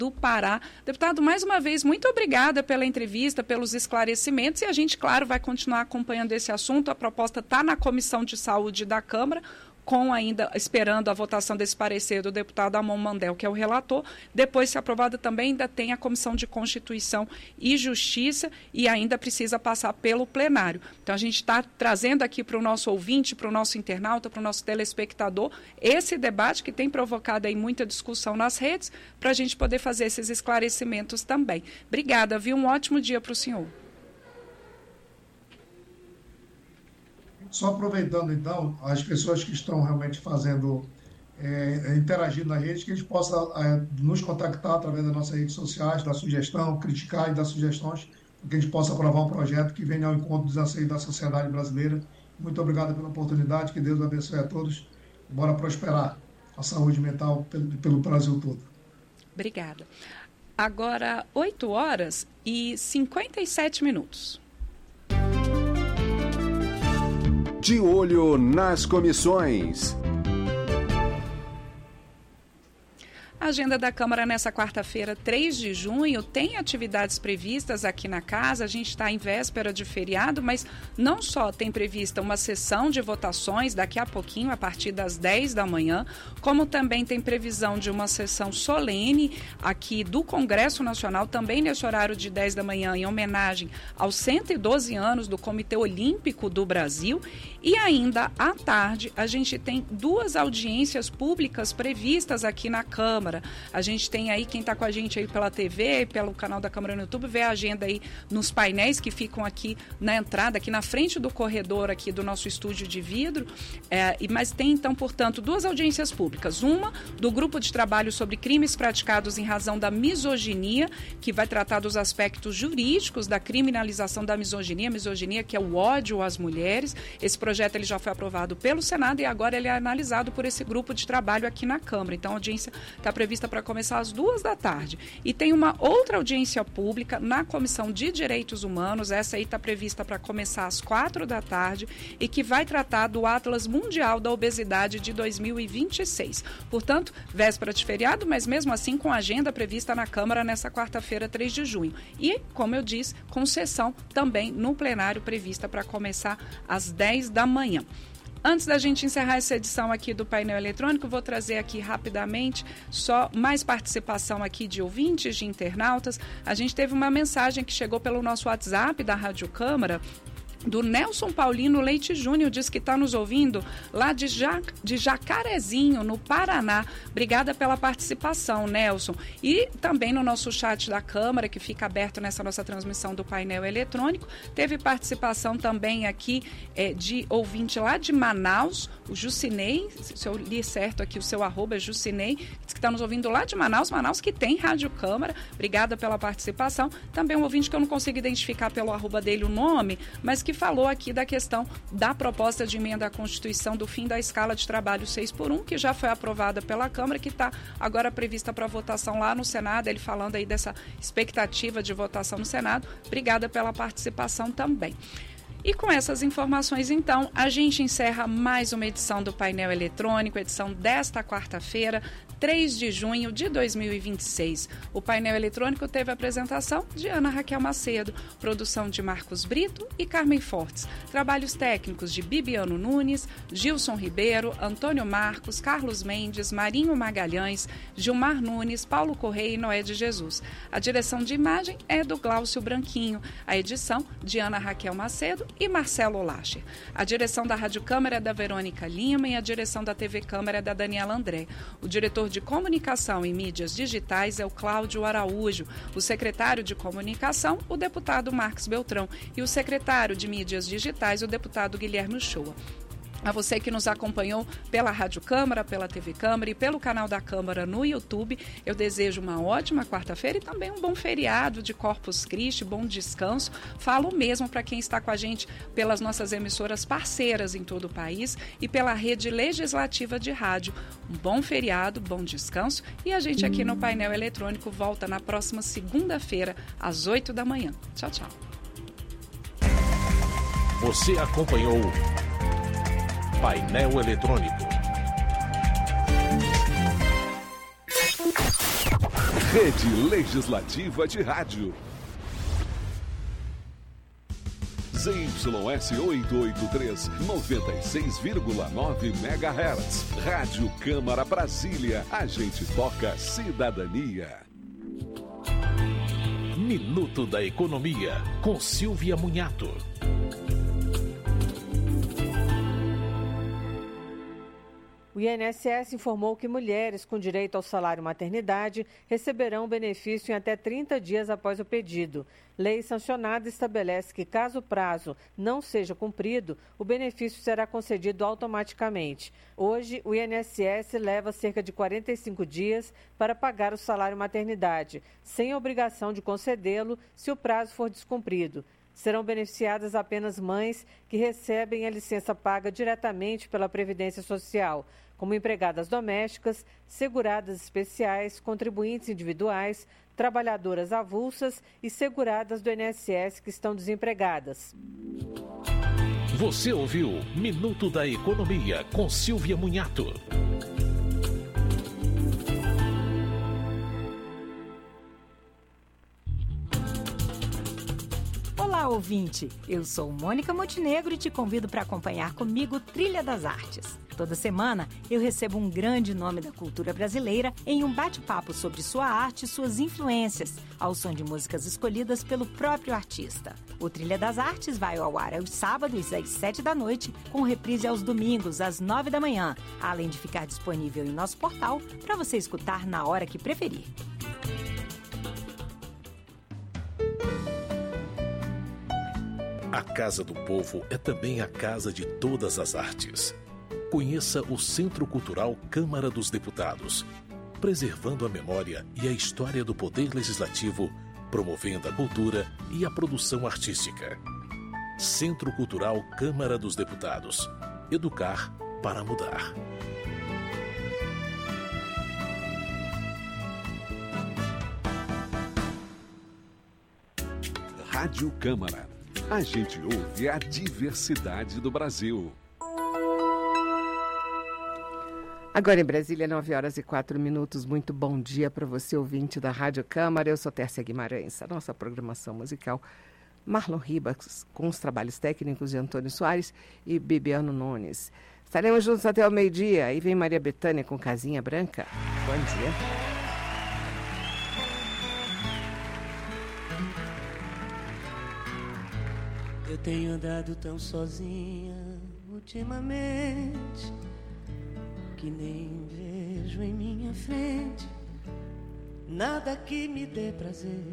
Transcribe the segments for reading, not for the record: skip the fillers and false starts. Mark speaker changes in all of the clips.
Speaker 1: do Pará. Deputado, mais uma vez, muito obrigada pela entrevista, pelos esclarecimentos, e a gente, claro, vai continuar acompanhando esse assunto. A proposta está na Comissão de Saúde da Câmara, esperando a votação desse parecer do deputado Amon Mandel, que é o relator. Depois, se aprovada também, ainda tem a Comissão de Constituição e Justiça e ainda precisa passar pelo plenário. Então, a gente está trazendo aqui para o nosso ouvinte, para o nosso internauta, para o nosso telespectador, esse debate que tem provocado aí muita discussão nas redes, para a gente poder fazer esses esclarecimentos também. Obrigada, viu? Um ótimo dia para o senhor.
Speaker 2: Só aproveitando, então, as pessoas que estão realmente fazendo, interagindo na rede, que eles possam nos contactar através das nossas redes sociais, dar sugestão, criticar e dar sugestões, para que a gente possa aprovar um projeto que venha ao encontro dos anseios da sociedade brasileira. Muito obrigado pela oportunidade, que Deus abençoe a todos. Bora prosperar a saúde mental pelo Brasil todo.
Speaker 1: Obrigada. Agora, 8h57.
Speaker 3: De olho nas comissões.
Speaker 1: A agenda da Câmara nessa quarta-feira, 3 de junho, tem atividades previstas aqui na casa. A gente está em véspera de feriado, mas não só tem prevista uma sessão de votações daqui a pouquinho, a partir das 10 da manhã, como também tem previsão de uma sessão solene aqui do Congresso Nacional, também nesse horário de 10 da manhã, em homenagem aos 112 anos do Comitê Olímpico do Brasil. E ainda à tarde, a gente tem 2 audiências públicas previstas aqui na Câmara. A gente tem aí, quem está com a gente aí pela TV, pelo canal da Câmara no YouTube, vê a agenda aí nos painéis que ficam aqui na entrada, aqui na frente do corredor aqui do nosso estúdio de vidro. Mas tem, então, portanto, 2 audiências públicas. Uma do Grupo de Trabalho sobre Crimes Praticados em Razão da Misoginia, que vai tratar dos aspectos jurídicos da criminalização da misoginia que é o ódio às mulheres. Esse projeto ele já foi aprovado pelo Senado e agora ele é analisado por esse grupo de trabalho aqui na Câmara. Então, a audiência está prevista para começar às 2 da tarde. E tem uma outra audiência pública na Comissão de Direitos Humanos, essa aí está prevista para começar às 4 da tarde e que vai tratar do Atlas Mundial da Obesidade de 2026. Portanto, véspera de feriado, mas mesmo assim com agenda prevista na Câmara nessa quarta-feira, 3 de junho. E, como eu disse, com sessão também no plenário prevista para começar às 10 da manhã. Antes da gente encerrar essa edição aqui do painel eletrônico, vou trazer aqui rapidamente só mais participação aqui de ouvintes, de internautas. A gente teve uma mensagem que chegou pelo nosso WhatsApp da Rádio Câmara, do Nelson Paulino Leite Júnior, diz que está nos ouvindo lá de Jacarezinho, no Paraná. Obrigada pela participação, Nelson. E também no nosso chat da Câmara, que fica aberto nessa nossa transmissão do painel eletrônico, teve participação também aqui de ouvinte lá de Manaus, o Jucinei, se eu li certo aqui, o seu arroba é Jucinei, diz que está nos ouvindo lá de Manaus, que tem Rádio Câmara. Obrigada pela participação. Também um ouvinte que eu não consigo identificar pelo arroba dele o nome, mas que falou aqui da questão da proposta de emenda à Constituição do fim da escala de trabalho 6x1, que já foi aprovada pela Câmara, que está agora prevista para votação lá no Senado, ele falando aí dessa expectativa de votação no Senado. Obrigada pela participação também. E com essas informações, então, a gente encerra mais uma edição do Painel Eletrônico, edição desta quarta-feira, 3 de junho de 2026. O painel eletrônico teve a apresentação de Ana Raquel Macedo, produção de Marcos Brito e Carmen Fortes, trabalhos técnicos de Bibiano Nunes, Gilson Ribeiro, Antônio Marcos, Carlos Mendes, Marinho Magalhães, Gilmar Nunes, Paulo Correia e Noé de Jesus. A direção de imagem é do Glaucio Branquinho, a edição de Ana Raquel Macedo e Marcelo Lacher. A direção da Rádio Câmara é da Verônica Lima e a direção da TV Câmara é da Daniela André. O diretor de Comunicação e Mídias Digitais é o Cláudio Araújo. O secretário de Comunicação, o deputado Marcos Beltrão. E o secretário de Mídias Digitais, o deputado Guilherme Uchoa. A você que nos acompanhou pela Rádio Câmara, pela TV Câmara e pelo canal da Câmara no YouTube, eu desejo uma ótima quarta-feira e também um bom feriado de Corpus Christi, bom descanso. Falo mesmo para quem está com a gente pelas nossas emissoras parceiras em todo o país e pela rede legislativa de rádio. Um bom feriado, bom descanso e a gente aqui no Painel Eletrônico volta na próxima segunda-feira, às 8 da manhã. Tchau, tchau.
Speaker 4: Você acompanhou Painel Eletrônico.
Speaker 3: Rede Legislativa de Rádio. ZYS 883, 96,9 MHz. Rádio Câmara Brasília. A gente toca cidadania.
Speaker 4: Minuto da Economia, com Silvia Munhato.
Speaker 5: O INSS informou que mulheres com direito ao salário maternidade receberão o benefício em até 30 dias após o pedido. Lei sancionada estabelece que, caso o prazo não seja cumprido, o benefício será concedido automaticamente. Hoje, o INSS leva cerca de 45 dias para pagar o salário maternidade, sem obrigação de concedê-lo se o prazo for descumprido. Serão beneficiadas apenas mães que recebem a licença paga diretamente pela Previdência Social, como empregadas domésticas, seguradas especiais, contribuintes individuais, trabalhadoras avulsas e seguradas do INSS que estão desempregadas.
Speaker 4: Você ouviu Minuto da Economia com Silvia Munhato.
Speaker 6: Olá, ouvinte! Eu sou Mônica Montenegro e te convido para acompanhar comigo Trilha das Artes. Toda semana eu recebo um grande nome da cultura brasileira em um bate-papo sobre sua arte e suas influências, ao som de músicas escolhidas pelo próprio artista. O Trilha das Artes vai ao ar aos sábados às 7 da noite, com reprise aos domingos às 9 da manhã, além de ficar disponível em nosso portal para você escutar na hora que preferir.
Speaker 4: A Casa do Povo é também a casa de todas as artes. Conheça o Centro Cultural Câmara dos Deputados, preservando a memória e a história do Poder Legislativo, promovendo a cultura e a produção artística. Centro Cultural Câmara dos Deputados. Educar para mudar.
Speaker 3: Rádio Câmara. A gente ouve a diversidade do Brasil.
Speaker 7: Agora em Brasília, 9h04. Muito bom dia para você, ouvinte da Rádio Câmara. Eu sou Tércia Guimarães. A nossa programação musical, Marlon Ribas, com os trabalhos técnicos de Antônio Soares e Bibiano Nunes. Estaremos juntos até o meio-dia. Aí vem Maria Bethânia com Casinha Branca. Bom dia.
Speaker 8: Eu tenho andado tão sozinha ultimamente que nem vejo em minha frente nada que me dê prazer.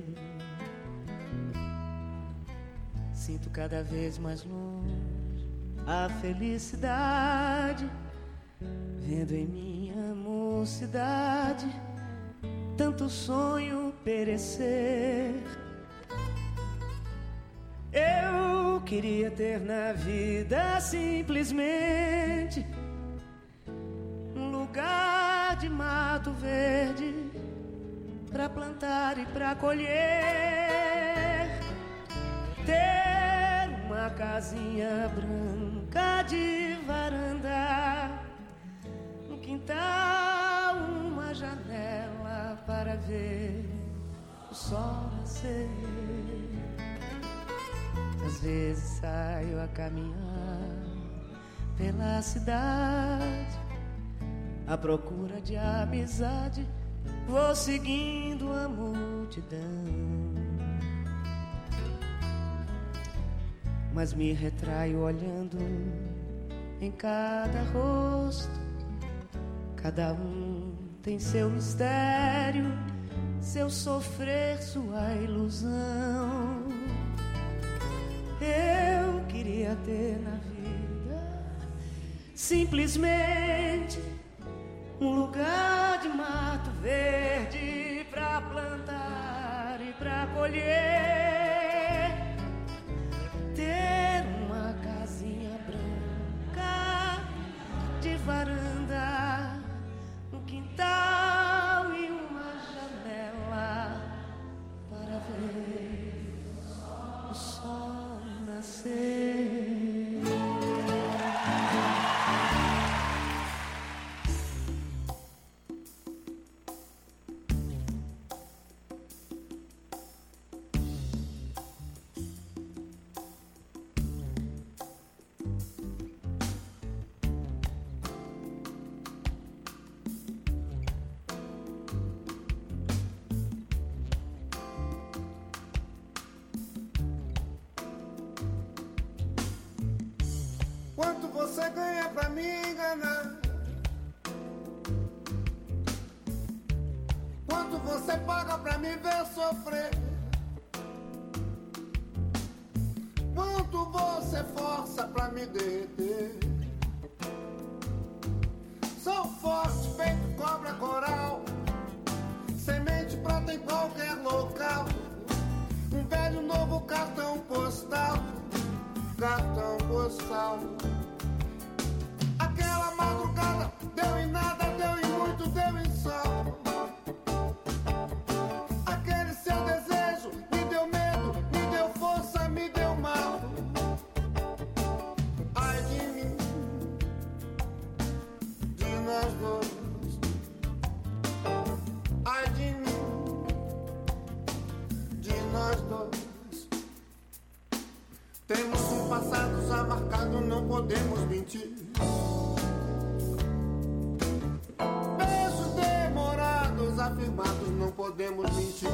Speaker 8: Sinto cada vez mais longe a felicidade, vendo em minha mocidade tanto sonho perecer. Eu queria ter na vida simplesmente um lugar de mato verde pra plantar e pra colher, ter uma casinha branca de varanda, um quintal, uma janela para ver o sol nascer. Às vezes saio a caminhar pela cidade à procura de amizade, vou seguindo a multidão, mas me retraio olhando em cada rosto. Cada um tem seu mistério, seu sofrer, sua ilusão. Eu queria ter na vida simplesmente um lugar de mato verde pra plantar e pra colher, ter uma casinha branca de varanda, um quintal e uma janela para ver o sol nascer.
Speaker 9: você ganha pra me enganar? Quanto você paga pra me ver sofrer? Quanto você força pra me derreter? Sou forte, feito cobra coral, semente brota em qualquer local. Um velho novo cartão postal, cartão postal. Aquela madrugada deu em nada, deu em muito, deu em sol. Aquele seu desejo me deu medo, me deu força, me deu mal. Ai de mim, de nós dois. Ai de mim, de nós dois. Temos um passado já marcado, não podemos mentir. Beijos demorados, afirmados, não podemos mentir.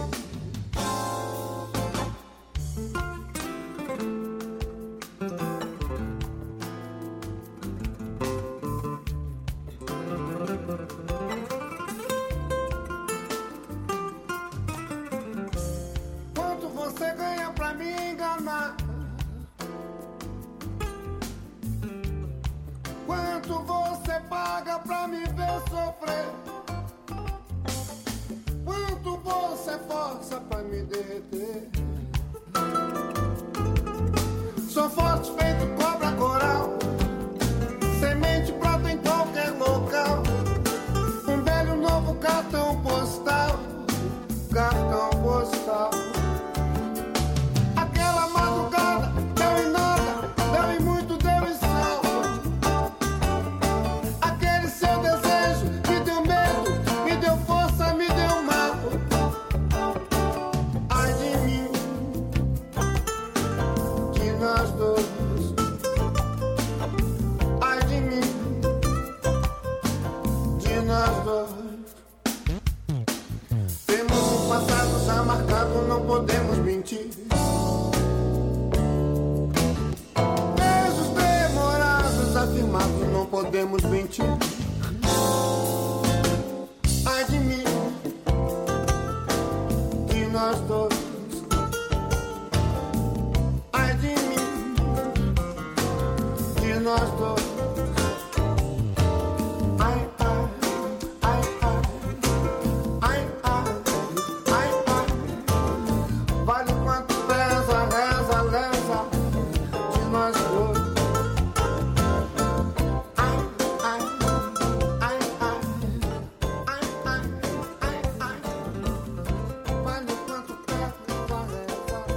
Speaker 9: Quanto você ganha pra me enganar? Quanto você paga pra me ver sofrer? Quanto você força pra me derreter? Sou forte, feito cobra coral, semente brota em qualquer local. Um velho novo cartão postal, cartão postal. Aquela madrugada deu em nada, deu em muito, deu em sol. Aquele seu desejo me deu medo, me deu força, me deu mal. Ai de mim, de nós dois. Ai de mim, de nós dois. Temos um passado já marcado, não podemos mentir. Beijos demorados, afirmados, não podemos mentir. Ai de mim, de nós dois. Ai de mim, de nós dois. Ai, ai, ai, ai, ai, ai, ai, ai. Vale quanto pesa, reza, lesa, de nós dois. Ai, ai, ai, ai, ai, ai, ai, ai. Vale quanto pesa, reza, lesa, de nós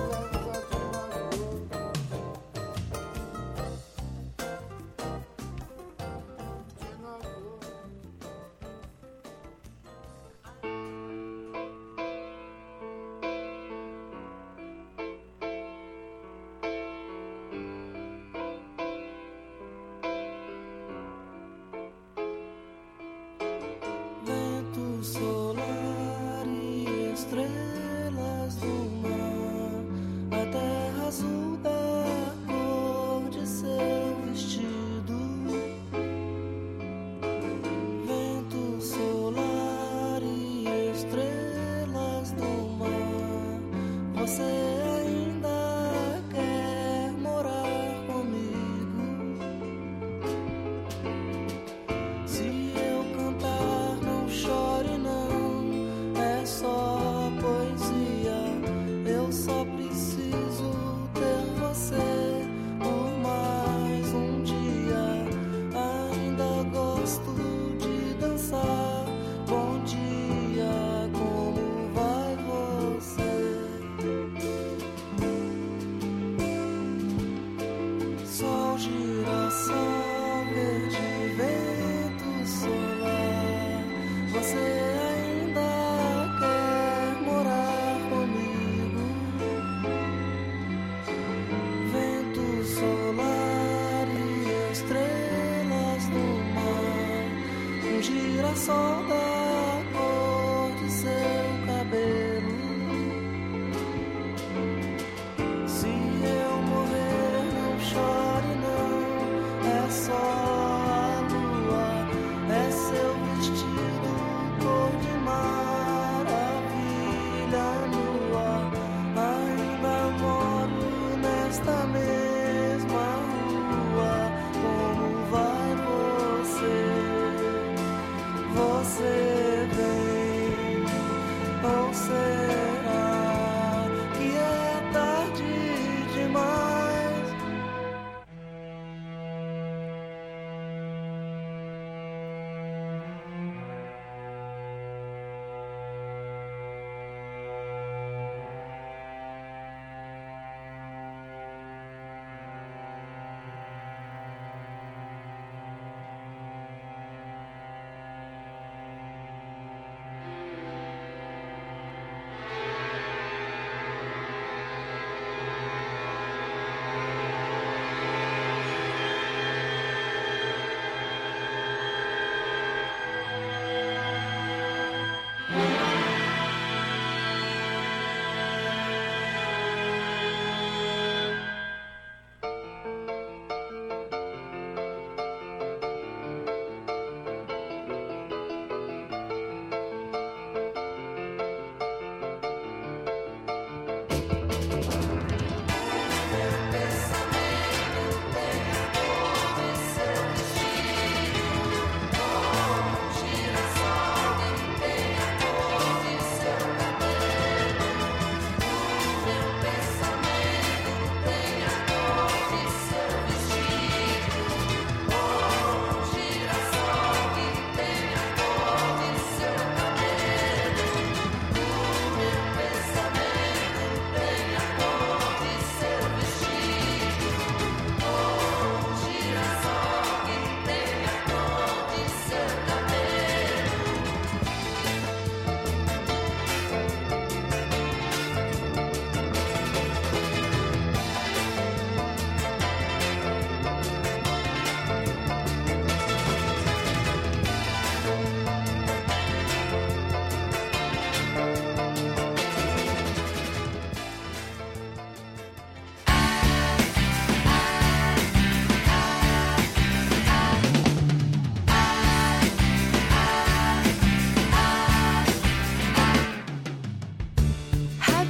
Speaker 8: Vento solar e estrelas do mar, a terra azul da cor de seu vestido. Vento solar e estrelas do mar, você ainda quer morar comigo? Se eu cantar, não chore não, é só poesia. Eu só preciso ter você por mais um dia. Ainda gosto de dançar. Bom dia, como vai você? Sol, girassol, verde, vento solar, você ainda quer morar comigo? Vento solar e estrelas do mar, um girassol da cor de seu cabelo. Se eu morrer, não chore não, é só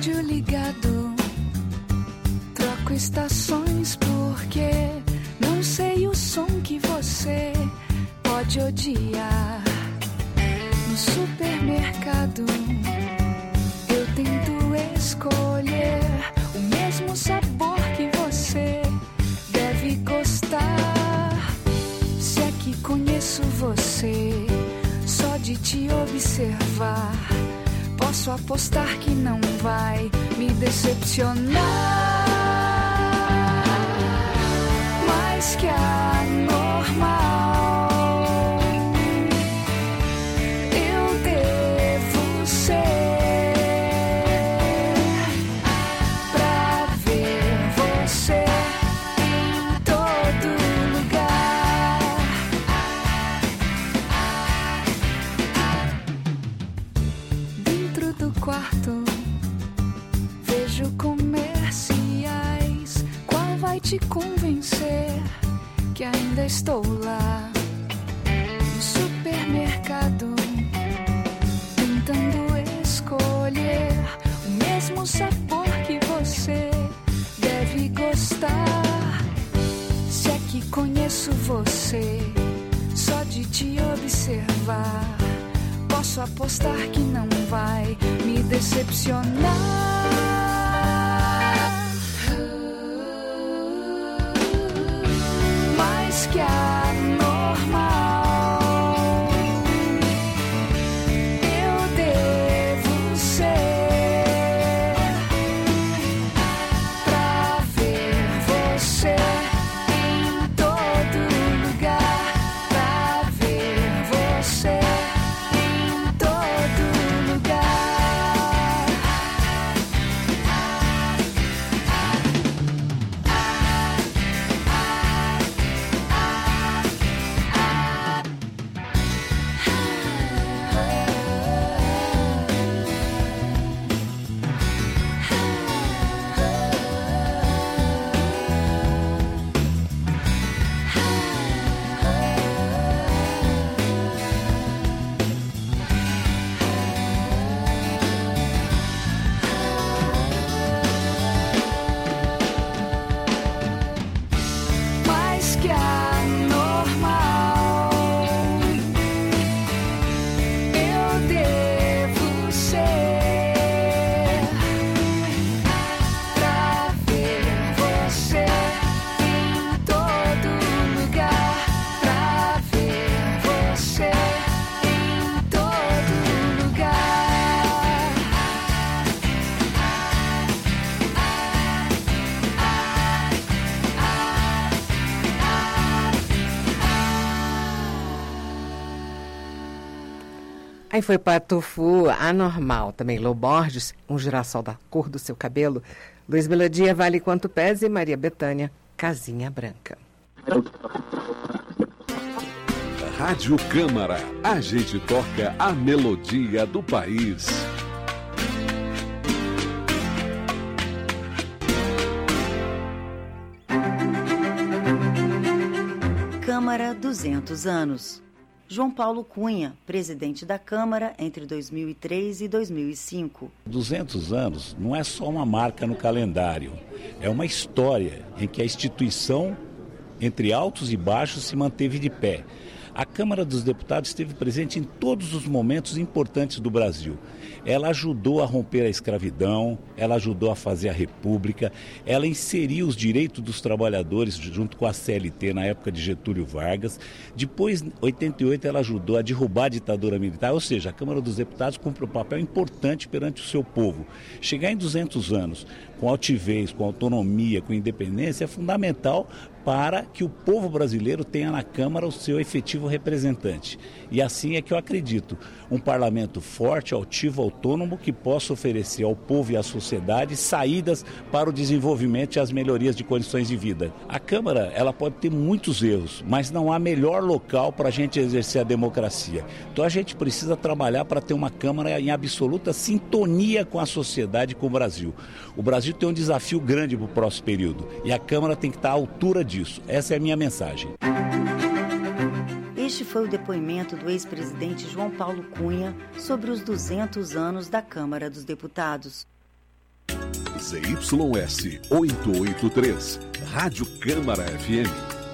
Speaker 10: rádio ligado, troco estações porque não sei o som que você pode odiar. No supermercado eu tento escolher o mesmo sabor que você deve gostar. Se é que conheço você só de te observar, posso apostar que não vai me decepcionar. Mais que a normal, eu devo ser pra ver você em todo lugar. Dentro do quarto vejo comerciais. Qual vai te convencer que ainda estou lá? No supermercado, tentando escolher o mesmo sabor que você deve gostar. Se é que conheço você só de te observar, posso apostar que não vai me decepcionar. Mais que a normal, eu devo ser pra ver você em todo lugar, pra ver você em todo lugar. Mais que a normal, eu devo ser pra ver você em todo lugar, pra ver você em todo lugar.
Speaker 7: Aí foi Patufu, Anormal, também Lô Borges, Um Girassol da Cor do Seu Cabelo, Luiz Melodia, Vale Quanto Pese e Maria Bethânia, Casinha Branca.
Speaker 3: Rádio Câmara, a gente toca a melodia do país.
Speaker 11: Câmara 200 anos. João Paulo Cunha, presidente da Câmara entre 2003 e 2005.
Speaker 12: 200 anos não é só uma marca no calendário, é uma história em que a instituição, entre altos e baixos, se manteve de pé. A Câmara dos Deputados esteve presente em todos os momentos importantes do Brasil. Ela ajudou a romper a escravidão, ela ajudou a fazer a República, ela inseriu os direitos dos trabalhadores junto com a CLT na época de Getúlio Vargas. Depois, em 88, ela ajudou a derrubar a ditadura militar, ou seja, a Câmara dos Deputados cumpre um papel importante perante o seu povo. Chegar em 200 anos com altivez, com autonomia, com independência é fundamental para que o povo brasileiro tenha na Câmara o seu efetivo representante. E assim é que eu acredito, um parlamento forte, altivo, autônomo, que possa oferecer ao povo e à sociedade saídas para o desenvolvimento e as melhorias de condições de vida. A Câmara, ela pode ter muitos erros, mas não há melhor local para a gente exercer a democracia. Então a gente precisa trabalhar para ter uma Câmara em absoluta sintonia com a sociedade e com o Brasil. O Brasil tem um desafio grande para o próximo período e a Câmara tem que estar à altura disso. Essa é a minha mensagem.
Speaker 11: Este foi o depoimento do ex-presidente João Paulo Cunha sobre os 200 anos da Câmara dos Deputados.
Speaker 3: ZYS 883, Rádio Câmara FM,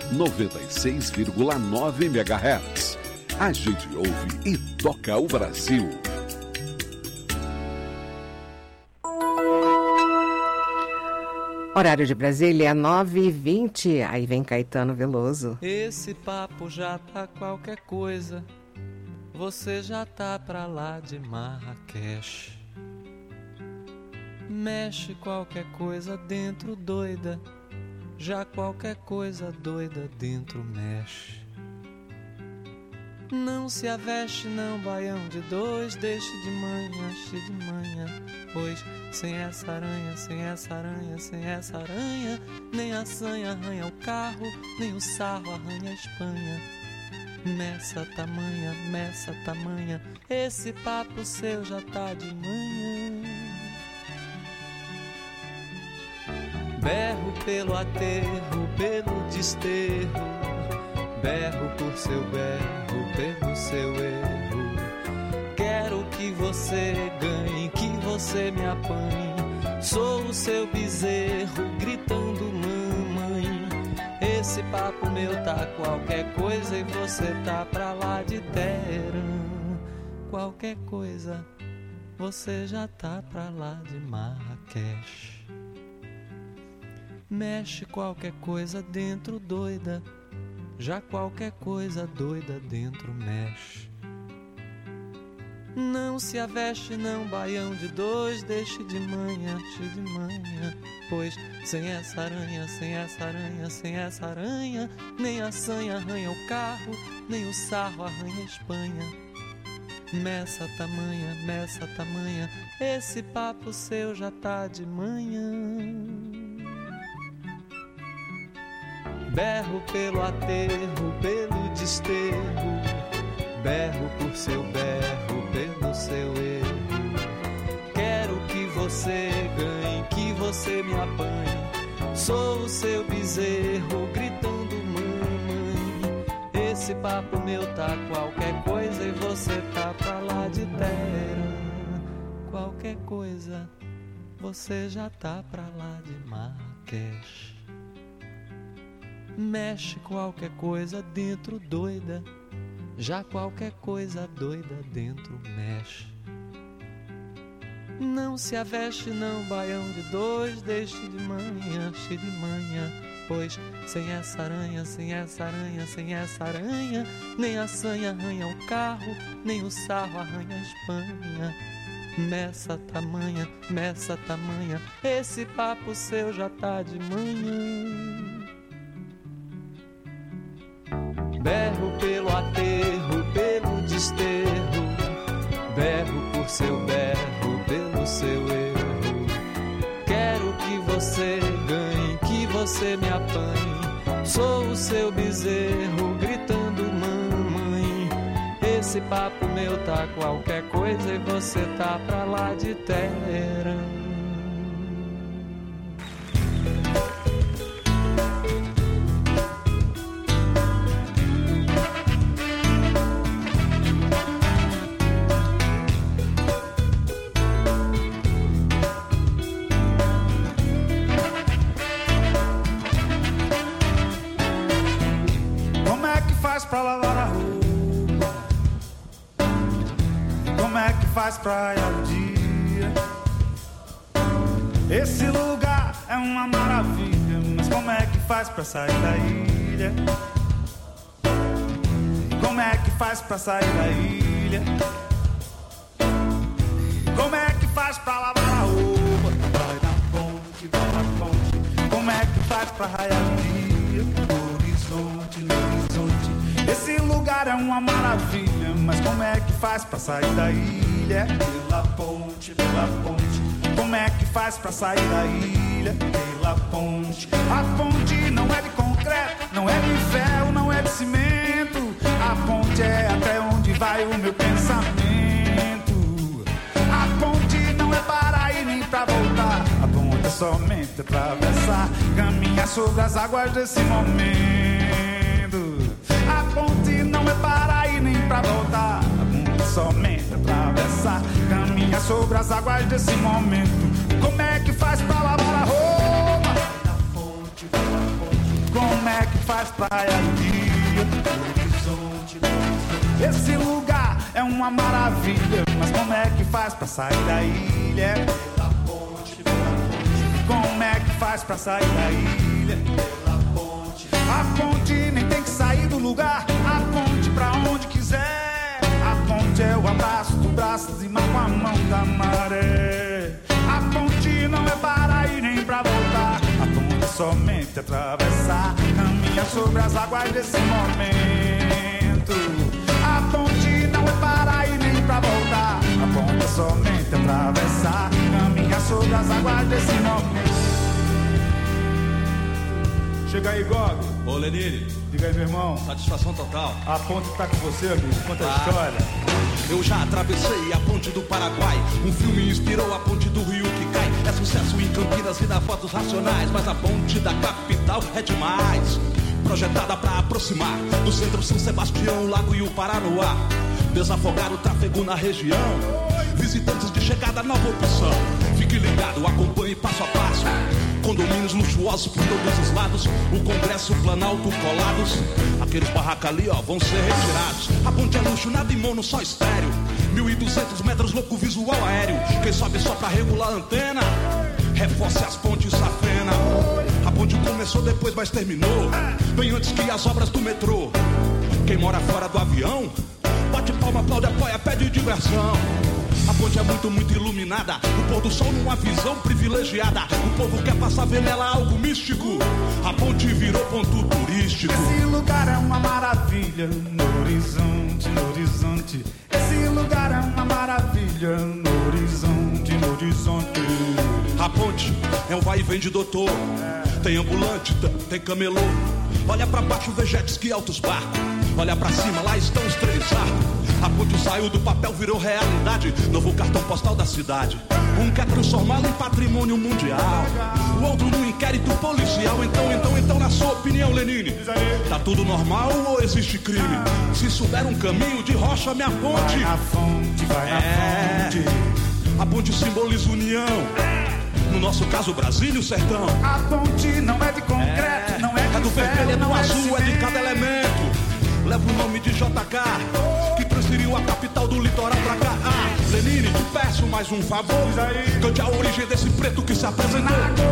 Speaker 3: 96,9 MHz. A gente ouve e toca o Brasil.
Speaker 7: Horário de Brasília, 9h20. Aí vem Caetano Veloso.
Speaker 13: Esse papo já tá qualquer coisa. Você já tá pra lá de Marrakech. Mexe qualquer coisa dentro doida. Já qualquer coisa doida dentro mexe. Não se aveste não, baião de dois. Deixe de manhã, pois sem essa aranha, sem essa aranha, sem essa aranha, nem a sanha arranha o carro, nem o sarro arranha a Espanha. Meça tamanha, esse papo seu já tá de manhã. Berro pelo aterro, pelo desterro, berro por seu berro, pelo seu erro. Quero que você ganhe, que você me apanhe. Sou o seu bezerro, gritando mamãe. Esse papo meu tá qualquer coisa e você tá pra lá de Teherã. Qualquer coisa, você já tá pra lá de Marrakech. Mexe qualquer coisa dentro doida, já qualquer coisa doida dentro mexe. Não se aveste não, baião de dois. Deixe de manhã, pois sem essa aranha, sem essa aranha, sem essa aranha, nem a sanha arranha o carro, nem o sarro arranha a Espanha. Meça tamanha, esse papo seu já tá de manhã. Berro pelo aterro, pelo desterro, berro por seu berro, pelo seu erro. Quero que você ganhe, que você me apanhe. Sou o seu bezerro, gritando mamãe. Esse papo meu tá qualquer coisa e você tá pra lá de Teherã. Qualquer coisa, você já tá pra lá de Marrakech. Mexe qualquer coisa dentro doida, já qualquer coisa doida dentro mexe. Não se aveste não, baião de dois. Deixe de manhã, pois sem essa aranha, sem essa aranha, sem essa aranha, nem a sanha arranha o carro, nem o sarro arranha a Espanha. Meça tamanha, esse papo seu já tá de manhã. Berro pelo aterro, pelo desterro, berro por seu berro, pelo seu erro. Quero que você ganhe, que você me apanhe. Sou o seu bezerro, gritando mamãe. Esse papo meu tá qualquer coisa e você tá pra lá de Teherã.
Speaker 14: Pra lavar a roupa, como é que faz pra ir ao dia? Esse lugar é uma maravilha, mas como é que faz pra sair da ilha? Como é que faz pra sair da ilha? Como é que faz pra lavar a roupa? Vai na ponte, vai na ponte. Como é que faz pra raiar o dia? No horizonte, no horizonte. Esse lugar é uma maravilha, mas como é que faz pra sair da ilha? Pela ponte, pela ponte. Como é que faz pra sair da ilha? Pela ponte. A ponte não é de concreto, não é de ferro, não é de cimento. A ponte é até onde vai o meu pensamento. A ponte não é para ir nem pra voltar. A ponte é somente atravessar, caminhar sobre as águas desse momento. A ponte não é para ir nem pra voltar. A ponte é somente atravessar, caminhar sobre as águas desse momento. Como é que maravilha. Mas como é que faz pra sair da ilha? Pela ponte, pela ponte. Como é que faz pra sair da ilha? Pela ponte. A ponte nem tem que sair do lugar. A ponte pra onde quiser. A ponte é o abraço do braço de cima com a mão da maré. A ponte não é para ir nem pra voltar. A ponte é somente atravessar. Caminha sobre as águas desse momento. A ponte não é para ir nem pra voltar. A ponte é somente atravessar. Caminha sobre as águas desse momento. Chega aí, Gog.
Speaker 15: Ô, Lenine.
Speaker 14: Diga aí, meu irmão.
Speaker 15: Satisfação total.
Speaker 14: A ponte tá com você, amigo. Conta a história.
Speaker 15: Eu já atravessei a ponte do Paraguai. Um filme inspirou a ponte do Rio que cai. É sucesso em Campinas e dá fotos racionais. Mas a ponte da capital é demais. Projetada pra aproximar do centro São Sebastião, Lago e o Paranoá. Desafogar o tráfego na região. Visitantes de chegada, nova opção. Fique ligado, acompanhe passo a passo. Condomínios luxuosos por todos os lados. O Congresso, Planalto colados. Aqueles barracos ali, ó, vão ser retirados. A ponte é luxo, nada em mono, só estéreo. 1.200 metros, louco visual aéreo. Quem sobe só pra regular a antena. Reforce as pontes, safena. A ponte começou depois, mas terminou bem antes que as obras do metrô. Quem mora fora do avião bate palma, aplaude, apoia, pede diversão. A ponte é muito, muito iluminada. O pôr do sol numa visão privilegiada. O povo quer passar, ver nela algo místico. A ponte virou ponto turístico.
Speaker 14: Esse lugar é uma maravilha. No horizonte, no horizonte. Esse lugar é uma maravilha. No horizonte, no horizonte.
Speaker 15: A ponte é um vai e vem de doutor. Tem ambulante, tem camelô. Olha pra baixo, vê jet ski, altos barcos. Olha pra cima, lá estão os três arcos. A ponte saiu do papel, virou realidade. Novo cartão postal da cidade. Um quer transformá-lo em patrimônio mundial, o outro no inquérito policial. Então, na sua opinião, Lenine, tá tudo normal ou existe crime? Se souber um caminho de rocha, me aponte.
Speaker 14: Vai na fonte, vai na fonte.
Speaker 15: A ponte simboliza união. No nosso caso, Brasília e o sertão.
Speaker 14: A ponte não é de concreto, não é de
Speaker 15: do
Speaker 14: ferro,
Speaker 15: vermelho, é do
Speaker 14: não
Speaker 15: azul, é de cada elemento. Leva o nome de JK, que transferiu a capital do litoral pra cá. Lenine, te peço mais um favor. Cante a origem desse preto que se apresentou.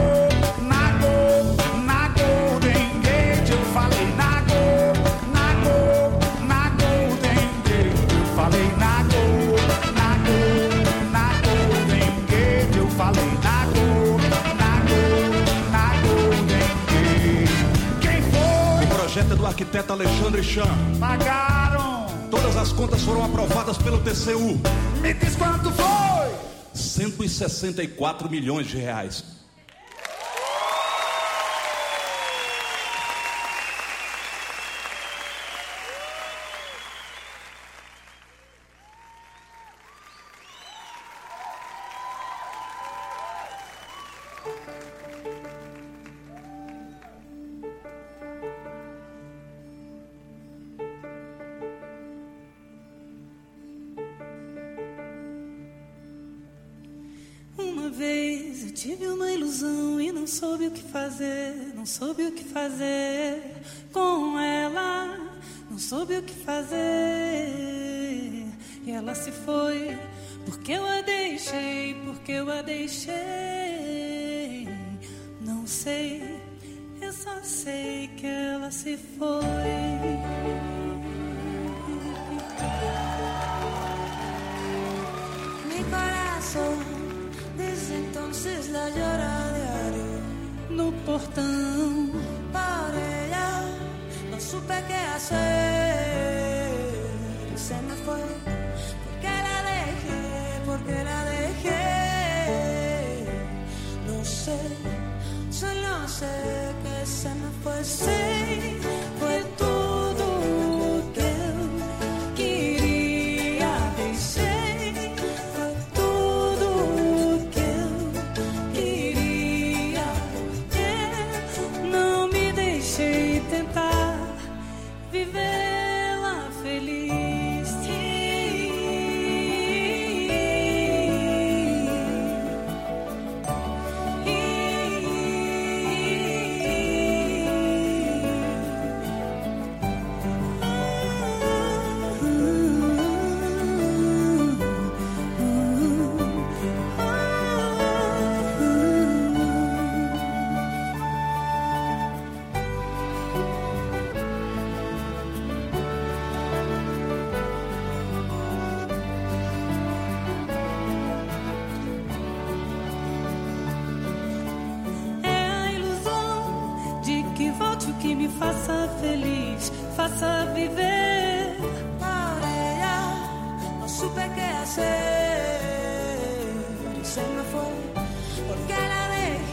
Speaker 14: Na Golden Gate, eu falei na Golden Gate, eu falei na Golden Gate, eu falei na Golden Gate. Quem foi?
Speaker 15: O projeto é do arquiteto Alexandre Chan.
Speaker 14: Pagaram.
Speaker 15: Todas as contas foram aprovadas pelo TCU.
Speaker 14: Me diz quanto foi?
Speaker 15: 164 milhões de reais.
Speaker 16: Tive uma ilusão e não soube o que fazer, não soube o que fazer com ela, não soube o que fazer. E ela se foi, porque eu a deixei, porque eu a deixei. Não sei, eu só sei que ela se foi.
Speaker 10: Mi corazón desde entonces la llora diario.
Speaker 16: No portão,
Speaker 10: por ella no supe qué hacer. Se me fue porque la dejé. No sé, solo sé que se me fue. Sí, fue todo que eu queria deixar.
Speaker 16: que me faça feliz, faça viver.
Speaker 10: María, no supe qué hacer y se me fue. Porque la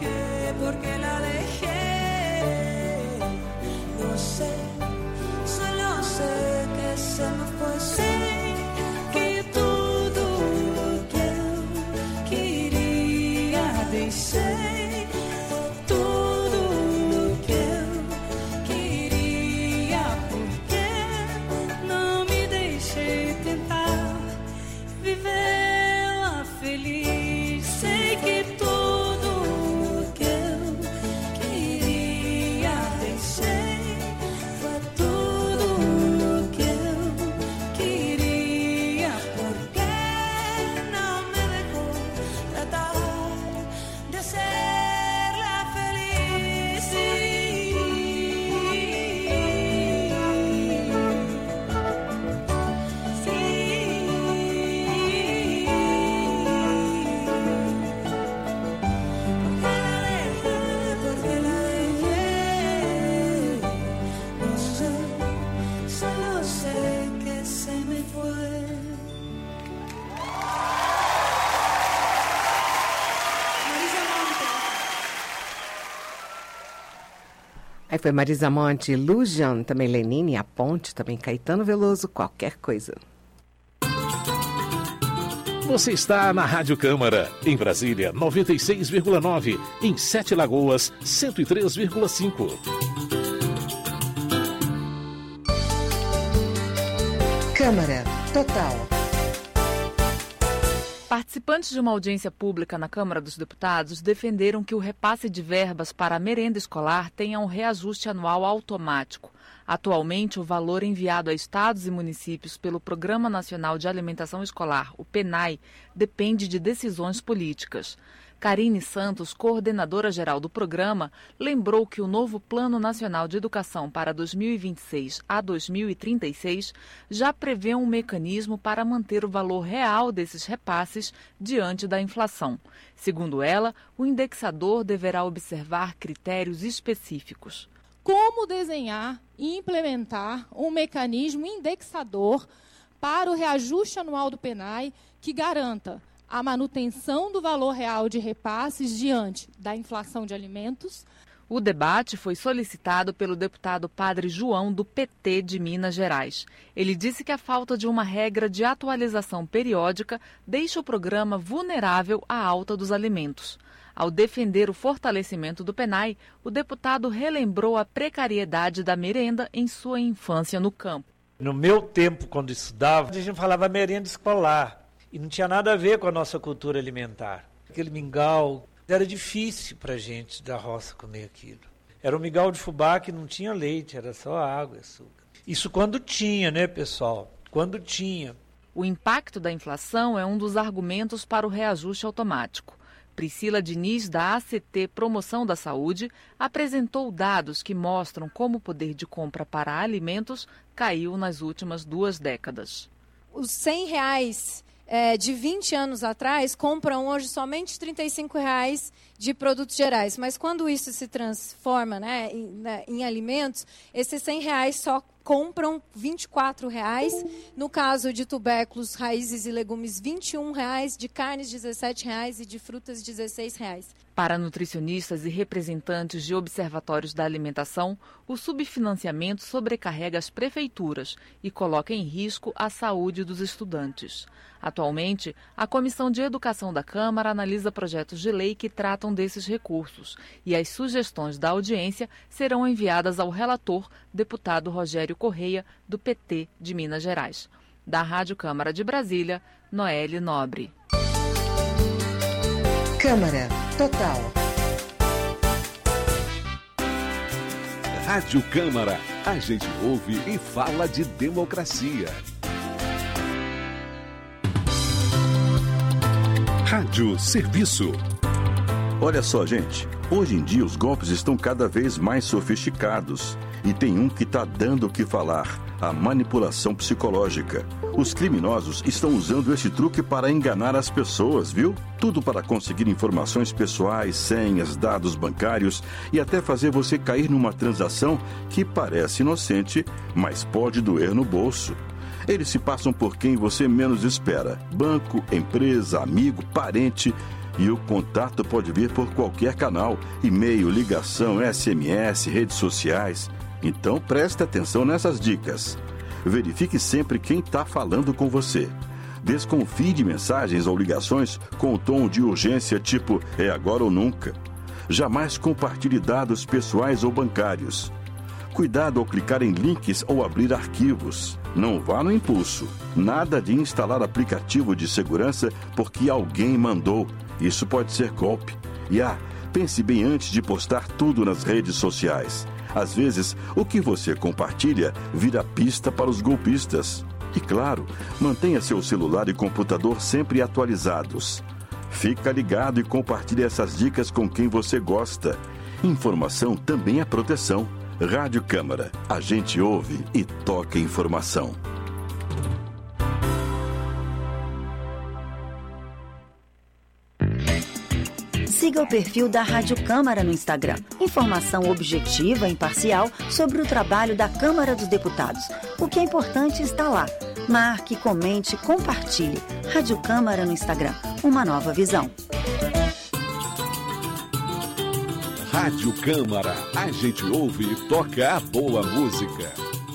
Speaker 10: dejé, no sé, solo sé que se me fue. Sé que tudo que eu queria deixei, tudo que eu queria, porque não me deixei tentar viver lá feliz. Sei que tudo que eu queria deixei, foi tudo que eu queria, porque não me deixou tratar de ser la feliz. Porque la dejé, no sé, solo sé que se me fue. Marisa Monte.
Speaker 7: Aí foi Marisa Monte, Illusion, também Lenine, A Ponte, também Caetano Veloso, Qualquer Coisa.
Speaker 4: Você está na Rádio Câmara, em Brasília, 96,9, em Sete Lagoas, 103,5.
Speaker 17: Câmara Total.
Speaker 18: Participantes de uma audiência pública na Câmara dos Deputados defenderam que o repasse de verbas para a merenda escolar tenha um reajuste anual automático. Atualmente, o valor enviado a estados e municípios pelo Programa Nacional de Alimentação Escolar, o PNAE, depende de decisões políticas. Karine Santos, coordenadora-geral do programa, lembrou que o novo Plano Nacional de Educação para 2026 a 2036 já prevê um mecanismo para manter o valor real desses repasses diante da inflação. Segundo ela, o indexador deverá observar critérios específicos.
Speaker 19: Como desenhar e implementar um mecanismo indexador para o reajuste anual do PNAE que garanta a manutenção do valor real de repasses diante da inflação de alimentos.
Speaker 18: O debate foi solicitado pelo deputado Padre João, do PT de Minas Gerais. Ele disse que a falta de uma regra de atualização periódica deixa o programa vulnerável à alta dos alimentos. Ao defender o fortalecimento do PNAE, o deputado relembrou a precariedade da merenda em sua infância no campo.
Speaker 20: No meu tempo, quando estudava, a gente falava merenda escolar e não tinha nada a ver com a nossa cultura alimentar. Aquele mingau, era difícil para a gente da roça comer aquilo. Era um mingau de fubá que não tinha leite, era só água e açúcar. Isso quando tinha, né, pessoal? Quando tinha.
Speaker 18: O impacto da inflação é um dos argumentos para o reajuste automático. Priscila Diniz, da ACT Promoção da Saúde, apresentou dados que mostram como o poder de compra para alimentos caiu nas últimas 2 décadas.
Speaker 21: Os R$100 de 20 anos atrás compram hoje somente R$35 de produtos gerais. Mas quando isso se transforma, né, em alimentos, esses R$100 só compram R$24. No caso de tubérculos, raízes e legumes, R$21, de carnes, R$17 e de frutas, R$16.
Speaker 18: Para nutricionistas e representantes de observatórios da alimentação, o subfinanciamento sobrecarrega as prefeituras e coloca em risco a saúde dos estudantes. Atualmente, a Comissão de Educação da Câmara analisa projetos de lei que tratam desses recursos e as sugestões da audiência serão enviadas ao relator, deputado Rogério Correia, do PT de Minas Gerais. Da Rádio Câmara de Brasília, Noelle Nobre.
Speaker 17: Câmara Total.
Speaker 3: Rádio Câmara, a gente ouve e fala de democracia. Rádio Serviço.
Speaker 22: Olha só, gente, hoje em dia os golpes estão cada vez mais sofisticados
Speaker 2: E tem um que está dando o que falar: a manipulação psicológica. Os criminosos estão usando esse truque para enganar as pessoas, viu? Tudo para conseguir informações pessoais, senhas, dados bancários e até fazer você cair numa transação que parece inocente, mas pode doer no bolso. Eles se passam por quem você menos espera: banco, empresa, amigo, parente. E o contato pode vir por qualquer canal: e-mail, ligação, SMS, redes sociais. Então preste atenção nessas dicas. Verifique sempre quem está falando com você. Desconfie de mensagens ou ligações com o tom de urgência tipo "é agora ou nunca". Jamais compartilhe dados pessoais ou bancários. Cuidado ao clicar em links ou abrir arquivos. Não vá no impulso. Nada de instalar aplicativo de segurança porque alguém mandou. Isso pode ser golpe. E pense bem antes de postar tudo nas redes sociais. Às vezes, o que você compartilha vira pista para os golpistas. E claro, mantenha seu celular e computador sempre atualizados. Fica ligado e compartilhe essas dicas com quem você gosta. Informação também é proteção. Rádio Câmara, a gente ouve e toca informação.
Speaker 11: Siga o perfil da Rádio Câmara no Instagram. Informação objetiva e imparcial sobre o trabalho da Câmara dos Deputados. O que é importante está lá. Marque, comente, compartilhe. Rádio Câmara no Instagram. Uma nova visão.
Speaker 3: Rádio Câmara. A gente ouve e toca a boa música.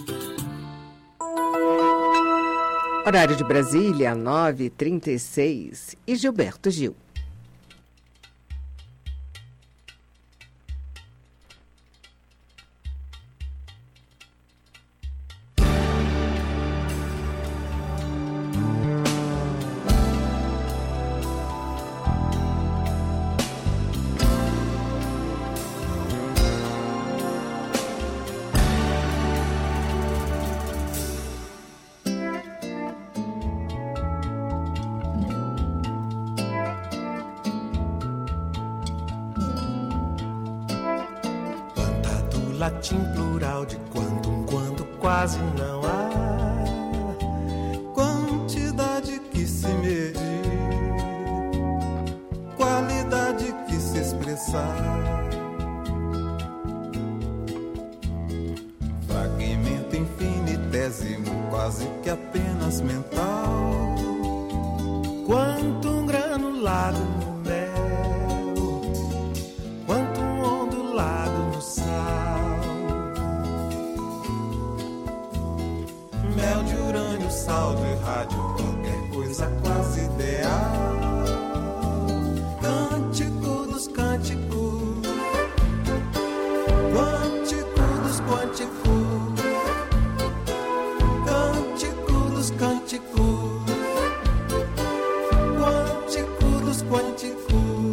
Speaker 7: Horário de Brasília, 9h36. E Gilberto Gil.
Speaker 22: Latim plural de quando em quando quase não há quantidade que se medir, qualidade que se expressar, fragmento infinitésimo quase que apenas mental, quanto um granulado no mel, quanto um ondulado no sal. Mel de urânio, sal de rádio, qualquer coisa quase ideal. Cântico dos cânticos, quântico dos quânticos, cântico dos cânticos, quântico dos quânticos.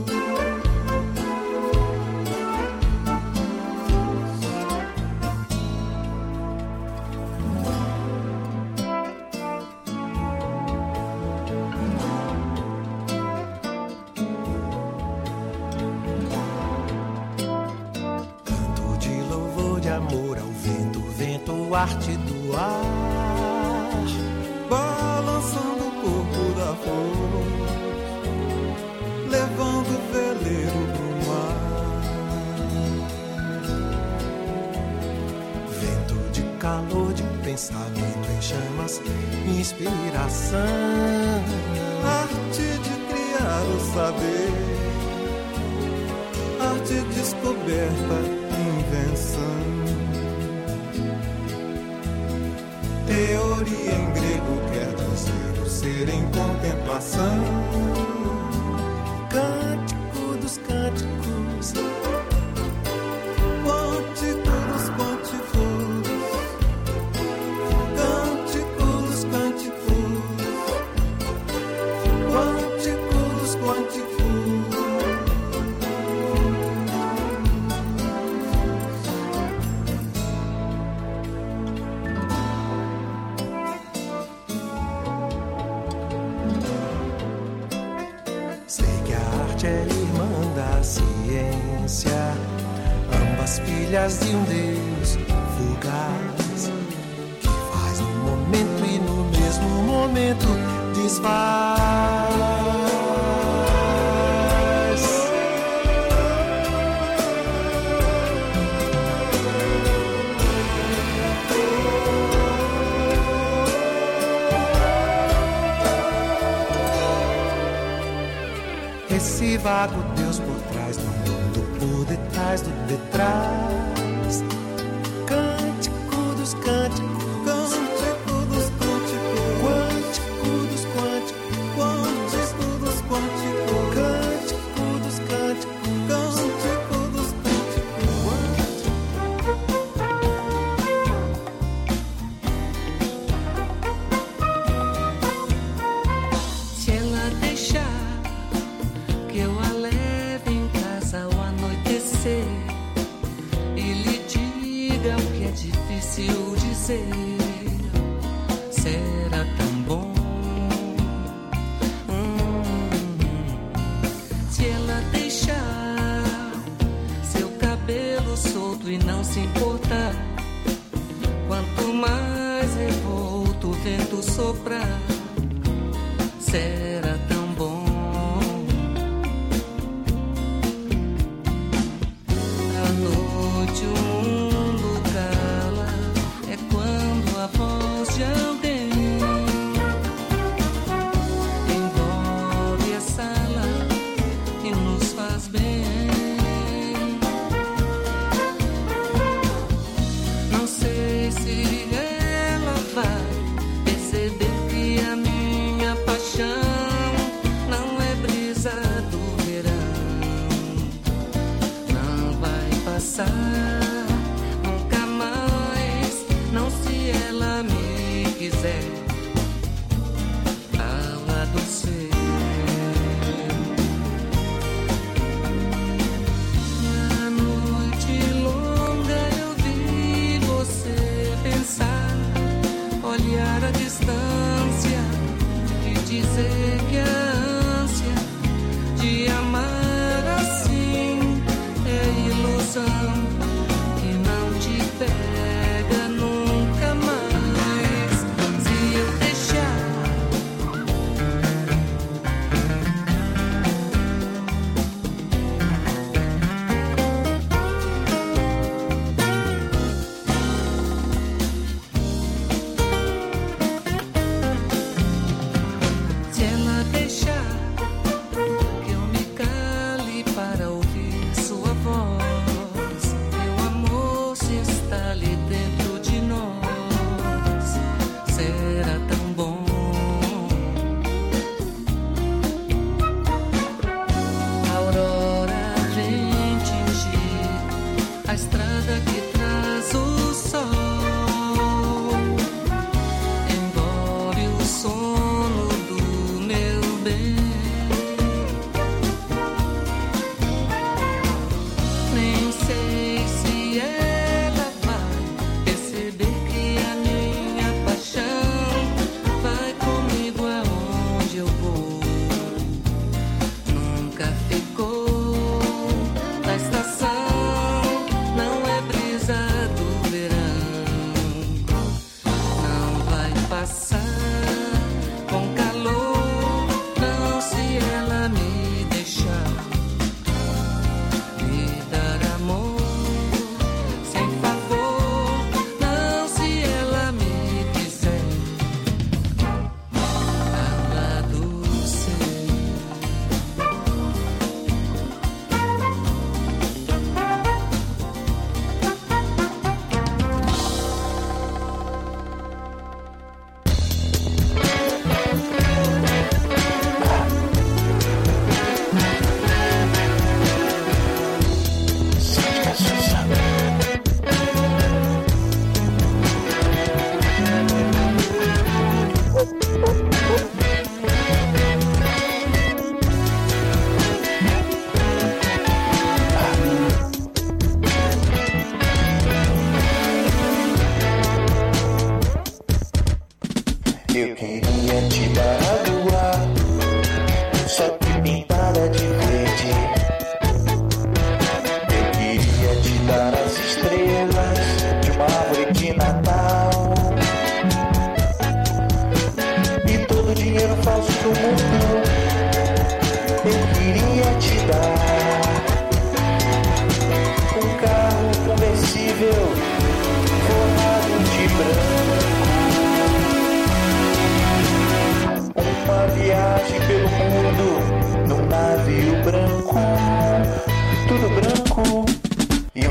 Speaker 22: Arte do ar, balançando o corpo da flor, levando o veleiro pro mar. Vento de calor, de pensamento em chamas, inspiração, arte de criar o saber, arte descoberta, invenção. Teoria em grego quer dizer o ser em contemplação. Cântico dos cânticos, quântico dos quânticos, cântico dos cânticos, quântico dos quânticos. Ambas filhas de um Deus, fugaz que faz no momento e no mesmo momento desfaz. Esse vago Deus por trás do mundo, por detrás do detrás. Cântico dos cânticos, cântico dos cânticos, quântico dos quânticos, quântico dos quânticos, cântico dos cânticos, cântico dos
Speaker 10: cânticos. Se ela deixar que eu a leve em casa ao anoitecer e lhe diga o que é difícil dizer, será tão bom. Se ela deixar seu cabelo solto e não se importar, quanto mais revolto o vento soprar, será tão bom. À noite o mundo cala, é quando a voz de alguém envolve a sala e nos faz bem. Não sei se ela vai perceber que a minha paixão não é brisa do verão, não vai passar nunca mais, não se ela me quiser ao lado seu. Na noite longa eu vi você pensar, olhar a distância e dizer que a ânsia de amar assim é ilusão que não te pega nunca mais. Se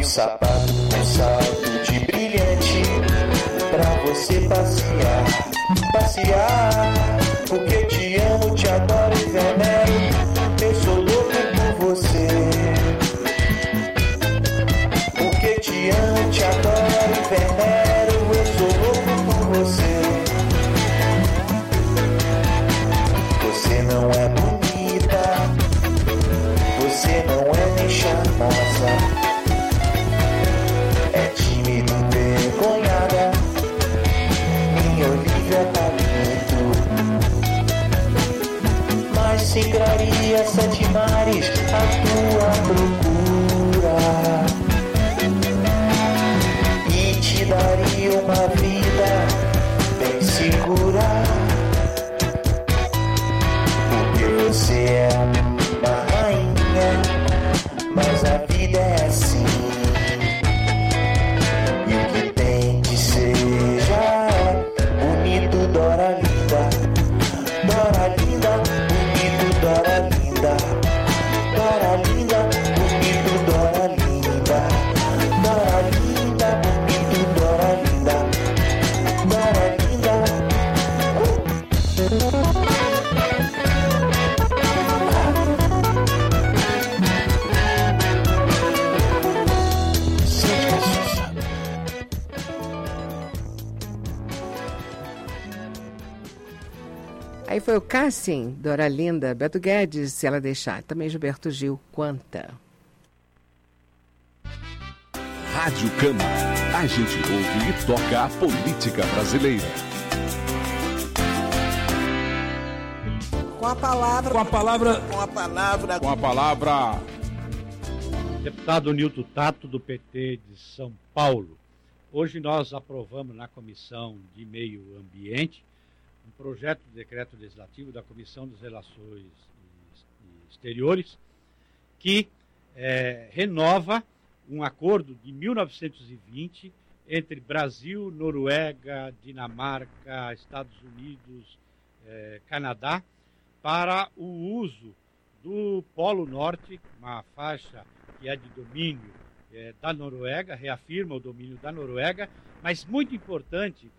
Speaker 1: sapato com salto de brilhante, pra você passear, passear. Porque eu te amo, te adoro e venero, eu sou louco por você. Porque eu te amo, te adoro e venero, eu sou louco por você. Você não é bonita, você não é nem charmosa, é tímida e envergonhada, minha Olivia Palito. Mas seguiria 7 mares à tua procura e te daria uma vida bem segura. Porque você é uma rainha, mas a vida é assim. E o que tem de ser já é bonito, Dora linda, Dora linda, bonito, Dora linda, Dora linda, bonito, Dora linda, Dora linda, bonito, Dora linda, Dora linda.
Speaker 7: Aí foi o Cassim, Dora Linda, Beto Guedes, Se Ela Deixar. Também Gilberto Gil, Quanta.
Speaker 3: Rádio Câmara. A gente ouve e toca a política brasileira.
Speaker 5: Com a palavra.
Speaker 23: Com a palavra.
Speaker 5: Com a palavra.
Speaker 23: Com a palavra.
Speaker 24: Deputado Nilton Tato, do PT de São Paulo. Hoje nós aprovamos na Comissão de Meio Ambiente um projeto de decreto legislativo da Comissão das Relações Exteriores que renova um acordo de 1920 entre Brasil, Noruega, Dinamarca, Estados Unidos, Canadá, para o uso do Polo Norte, uma faixa que é de domínio da Noruega, reafirma o domínio da Noruega, mas muito importante,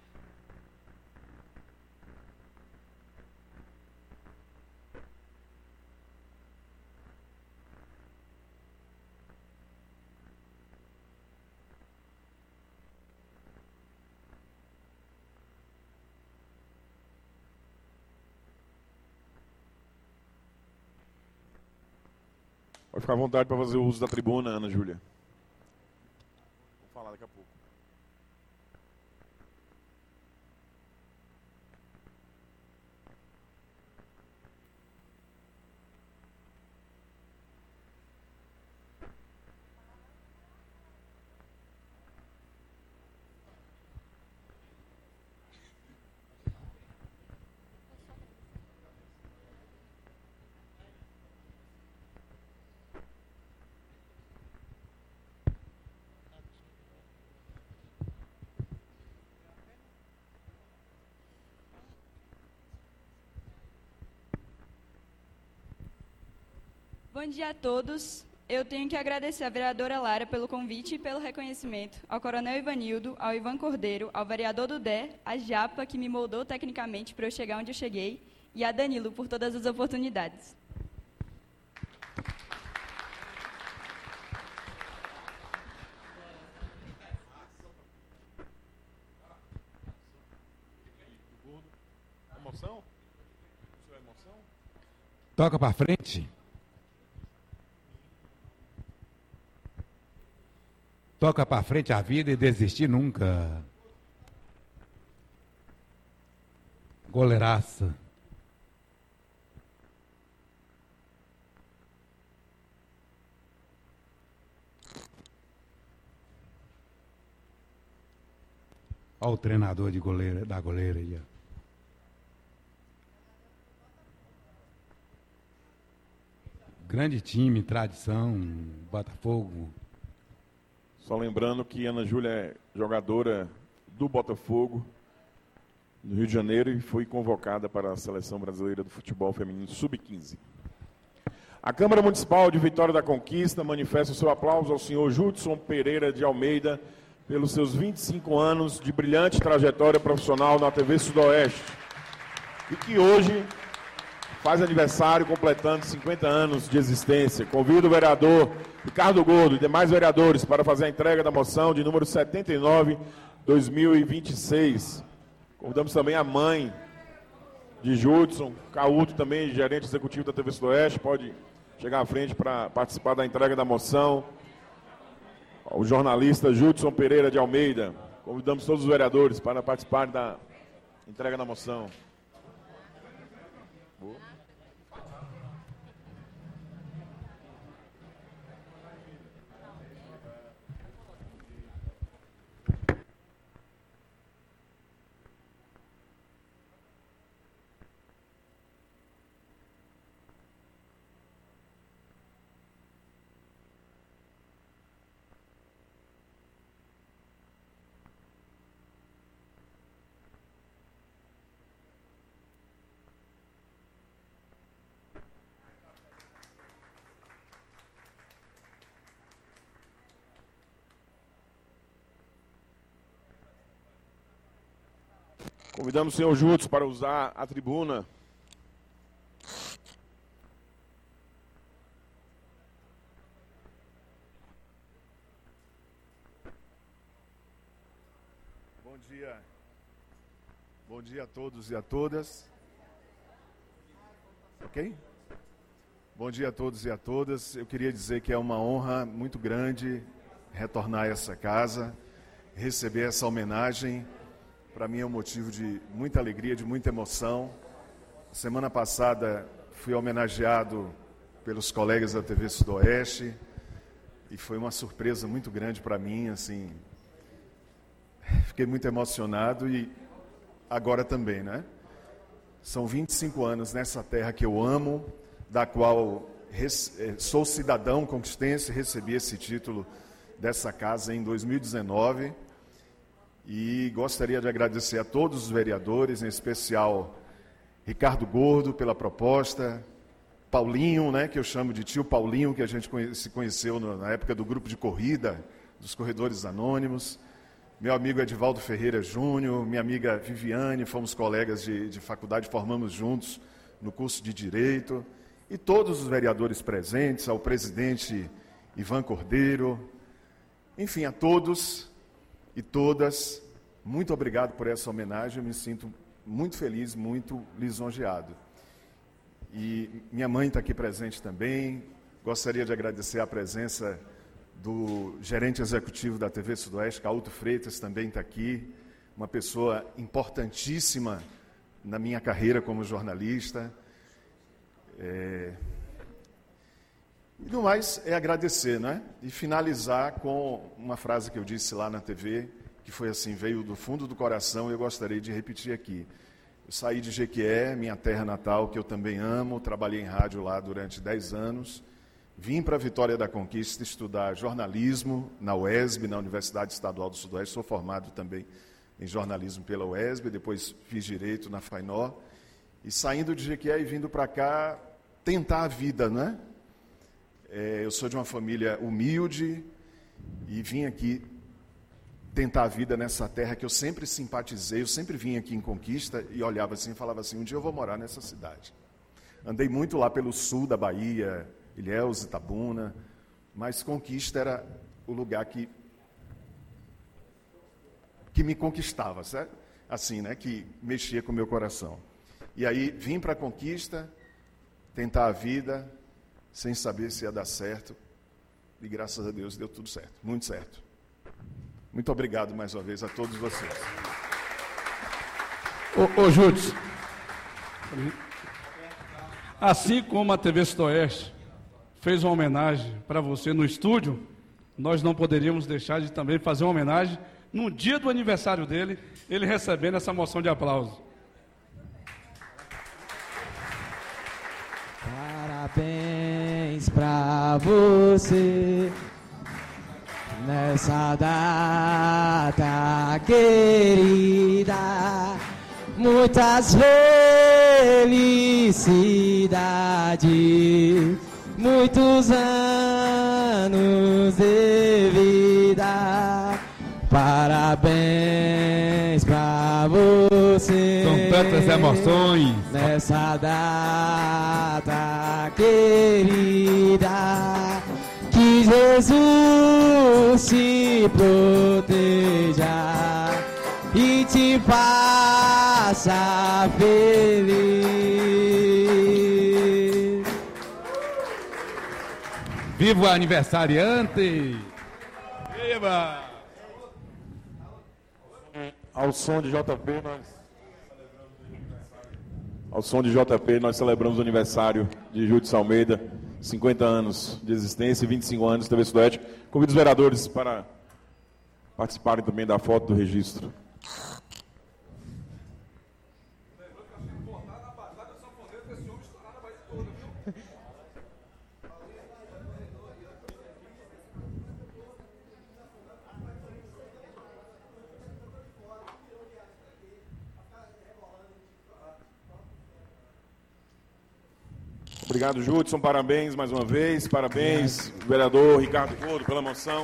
Speaker 23: Pode ficar à vontade para fazer o uso da tribuna, Ana Júlia. Vou falar daqui a pouco.
Speaker 25: Bom dia a todos. Eu tenho que agradecer à vereadora Lara pelo convite e pelo reconhecimento, ao coronel Ivanildo, ao Ivan Cordeiro, ao vereador Dudé, à Japa, que me moldou tecnicamente para eu chegar onde eu cheguei, e a Danilo por todas as oportunidades.
Speaker 23: Emoção? Toca para frente. Toca para frente a vida e desistir nunca. Goleiraça. Olha o treinador de goleira, da goleira aí, ó. Grande time, tradição, Botafogo. Só lembrando que Ana Júlia é jogadora do Botafogo, no Rio de Janeiro, e foi convocada para a Seleção Brasileira do Futebol Feminino Sub-15. A Câmara Municipal de Vitória da Conquista manifesta o seu aplauso ao senhor Judson Pereira de Almeida pelos seus 25 anos de brilhante trajetória profissional na TV Sudoeste e que hoje faz aniversário completando 50 anos de existência. Convido o vereador Ricardo Gordo e demais vereadores para fazer a entrega da moção de número 79/2026. Convidamos também a mãe de Judson, Cauto também, gerente executivo da TV Sudoeste, pode chegar à frente para participar da entrega da moção. O jornalista Judson Pereira de Almeida. Convidamos todos os vereadores para participar da entrega da moção. Convidamos o senhor Judson para usar a tribuna.
Speaker 6: Bom dia. Bom dia a todos e a todas. Ok? Bom dia a todos e a todas. Eu queria dizer que é uma honra muito grande retornar a essa casa, receber essa homenagem. Para mim é um motivo de muita alegria, de muita emoção. Semana passada fui homenageado pelos colegas da TV Sudoeste e foi uma surpresa muito grande para mim, assim. Fiquei muito emocionado e agora também, né? São 25 anos nessa terra que eu amo, da qual sou cidadão conquistense, recebi esse título dessa casa em 2019. E gostaria de agradecer a todos os vereadores, em especial Ricardo Gordo pela proposta, Paulinho, né, que eu chamo de tio Paulinho, que a gente se conheceu na época do grupo de corrida, dos Corredores Anônimos, meu amigo Edivaldo Ferreira Júnior, minha amiga Viviane, fomos colegas de faculdade, formamos juntos no curso de Direito, e todos os vereadores presentes, ao presidente Ivan Cordeiro, enfim, a todos e todas, muito obrigado por essa homenagem, eu me sinto muito feliz, muito lisonjeado. E minha mãe está aqui presente também, gostaria de agradecer a presença do gerente executivo da TV Sudoeste, Cauto Freitas, também está aqui, uma pessoa importantíssima na minha carreira como jornalista. E no mais é agradecer, né? E finalizar com uma frase que eu disse lá na TV, que foi assim, veio do fundo do coração e eu gostaria de repetir aqui. Eu saí de Jequié, minha terra natal, que eu também amo, trabalhei em rádio lá durante 10 anos, vim para Vitória da Conquista estudar jornalismo na UESB, na Universidade Estadual do Sudoeste, sou formado também em jornalismo pela UESB, depois fiz Direito na FAINOR, e saindo de Jequié e vindo para cá, tentar a vida, né? Eu sou de uma família humilde e vim aqui tentar a vida nessa terra que eu sempre simpatizei, eu sempre vim aqui em Conquista e olhava assim e falava assim, um dia eu vou morar nessa cidade. Andei muito lá pelo sul da Bahia, Ilhéus, Itabuna, mas Conquista era o lugar que me conquistava, certo? Assim, né? Que mexia com o meu coração. E aí vim para Conquista, tentar a vida, sem saber se ia dar certo, e graças a Deus deu tudo certo, muito certo. Muito obrigado mais uma vez a todos vocês.
Speaker 8: Ô Júlio, assim como a TV Sudoeste fez uma homenagem para você no estúdio, nós não poderíamos deixar de também fazer uma homenagem no dia do aniversário dele, ele recebendo essa moção de aplauso.
Speaker 9: Parabéns pra você nessa data querida, muitas felicidades, muitos anos de vida. Parabéns pra você.
Speaker 12: São tantas emoções.
Speaker 9: Nessa data querida, que Jesus te proteja e te faça feliz.
Speaker 12: Viva o aniversariante! Viva!
Speaker 23: Ao som de JP, nós celebramos o aniversário de Júdice Almeida, 50 anos de existência e 25 anos de TV Sudoeste. Convido os vereadores para participarem também da foto do registro. Obrigado, Judson. Parabéns mais uma vez. Parabéns, vereador Ricardo Gordo, pela moção.